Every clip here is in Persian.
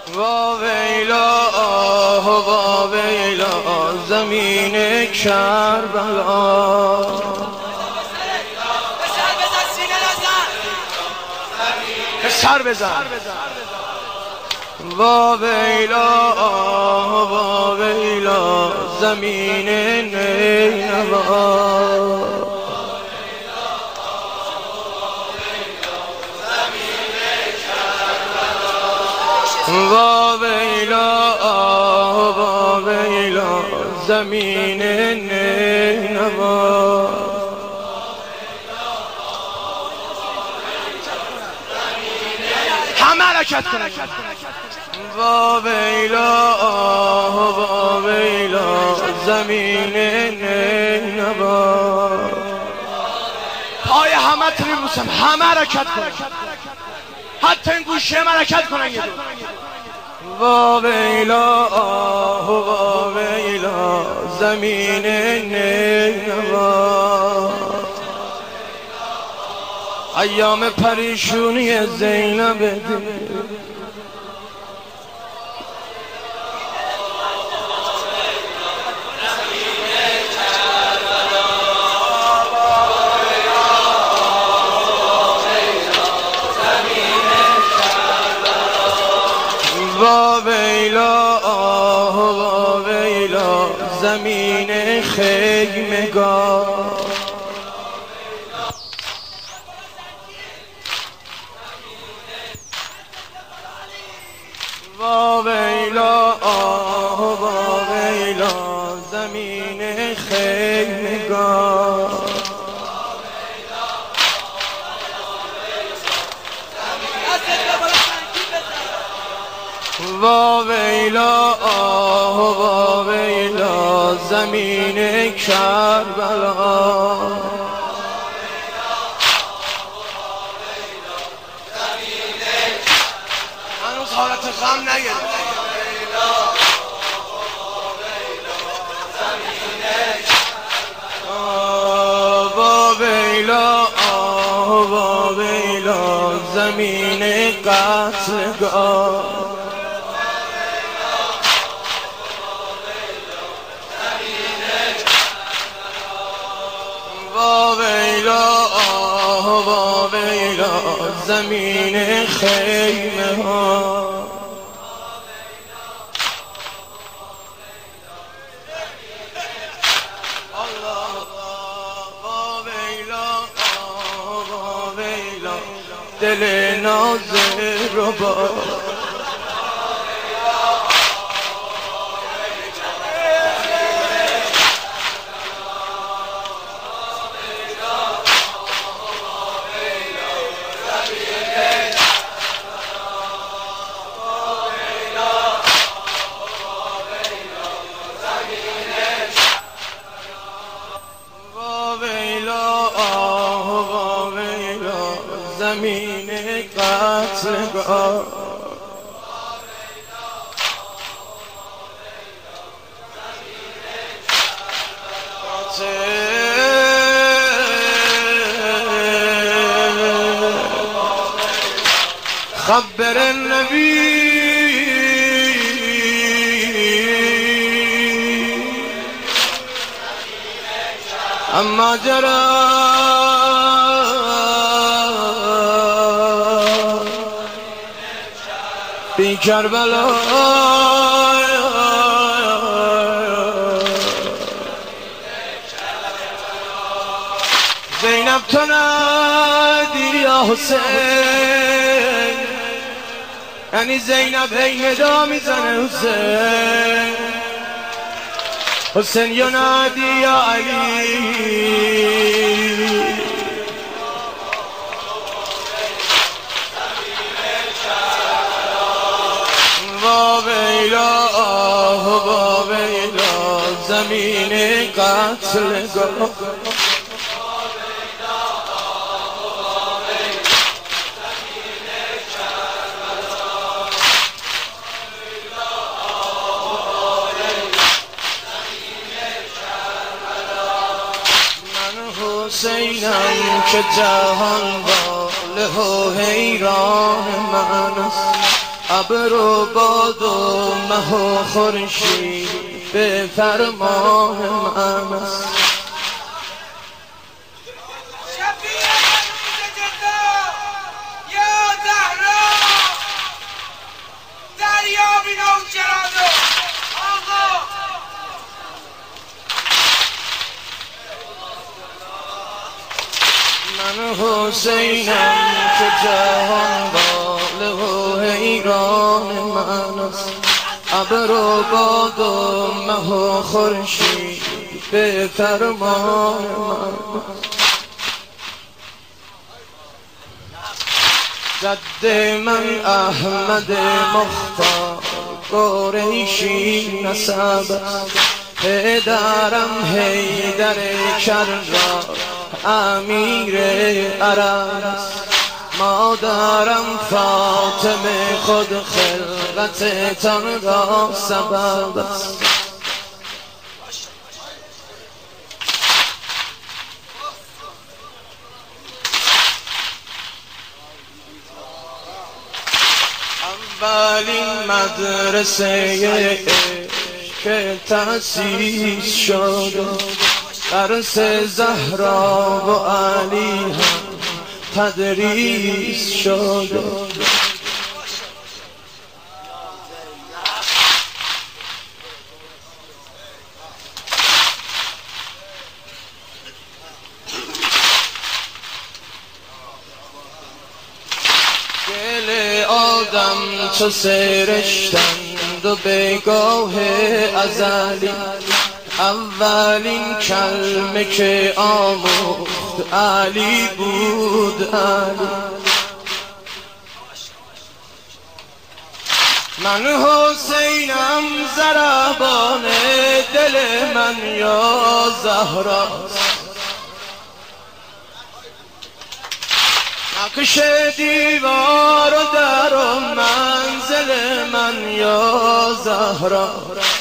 وا ویلا وا ویلا زمین کربلا سر بزن وا ویلا زمین نینوا وا ویلا زمین نینوا همه حرکت کنن وا ویلا زمین نینوا پای همه تریبوسم همه حرکت کنن حتی این گوشه هم حرکت کنن یه دو وا ویلا زمین نینوا ایام پریشونی زینب دل وا ویلا زمین خیمگاه وا ویلا زمین خیمگاه وا ویلا زمین کربلا هنوز حالت غم نگرفت وا ویلا زمین قتلگاه وا ویلا زمین خیمه ها وا ویلا دل نازر رو با زمین قتلگاه خبر النبی اما جرى في كربلاء زینب تنادي يا حسین یعنی زینب هی ندا میزنه حسین حسین ینادی یا علی وا ویلا زمین قتلگاه حسینم که جهان واله و حیران من است ابر و باد و مه و خورشید به فرمان من است. من حسینم که جهان باله و حیران من است. ابر و باد و مه و خورشید به فرمان من است. جد من احمد مختار قریشی نسب است. پدرم حیدر کرار امیر عرب است. مادرم فاطمه خود خلقتتان را سبب است. اولین مدرسه که تأسیس شد درس زهرا و علی هم تدریس شد. دل آدم چو سرشتند و بگاه ازلی اولین کلمه که آموخت علی بود علی. من حسینم ضربان دل من یا زهراست. نقش دیوار و در و منزل من یا زهراست.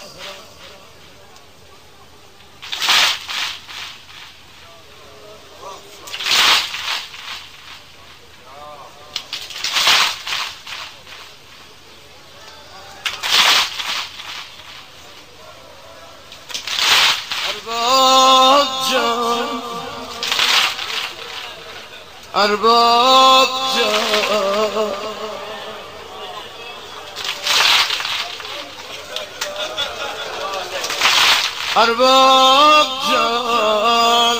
ارباب جان ارباب جان ارباب جان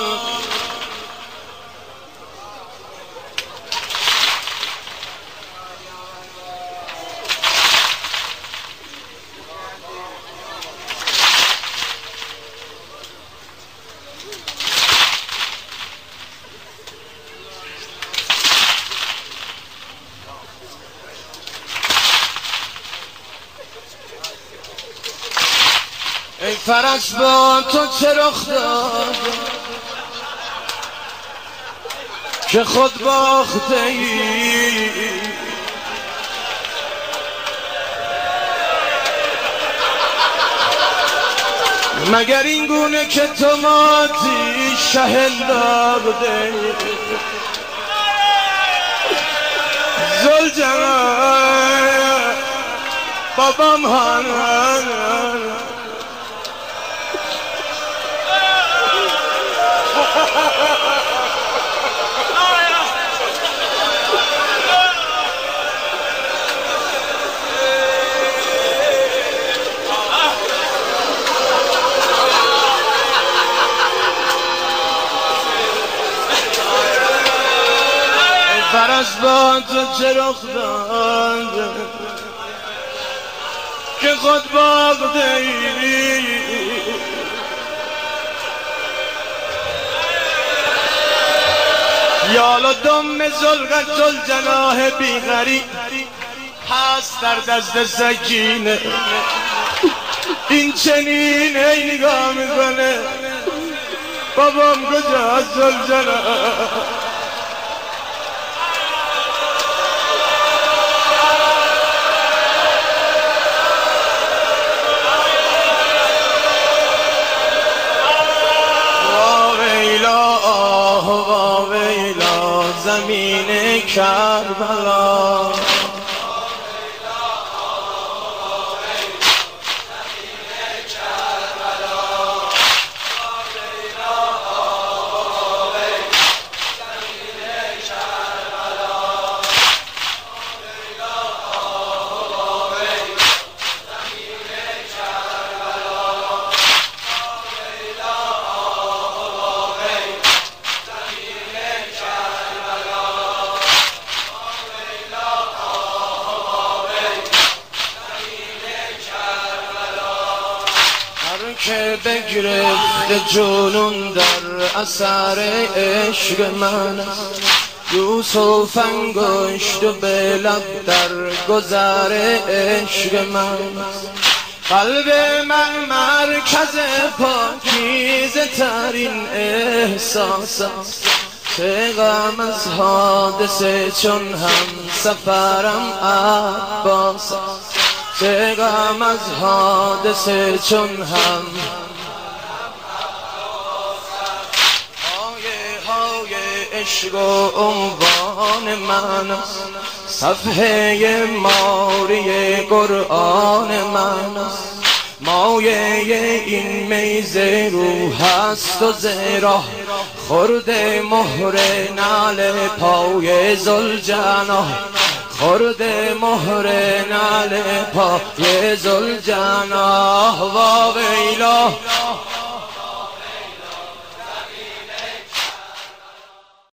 ای فرس با تو چه رخ داد که خود باخته ای. مگر این گونه که تو ماتی شهلا بوده زلجلال بابام هانان فرس با تو چه رخ داد که خود باخته ای. یالا دم زلغت زلجناه بیغری هست در دست سکینه. این چنین ای نگاه میکنه بابام کجا زلجناه. زمین کربلا که بگرفت جنون در اثر عشق من است. یوسف انگشت و به لب در گذر عشق من است. قلب من مرکز پاکیزه ترین احساس است. چه غم از حادثه چون هم سفرم عباس است. چه غم از حادثه چون هم های عشق و عنوان من است. صفحه ماری قرآن من است. مایه این میز روح است و زیرا خورده مهر نعل پای ذوالجلال. خورده مهر نعل پای ذوالجلال. وا ویلا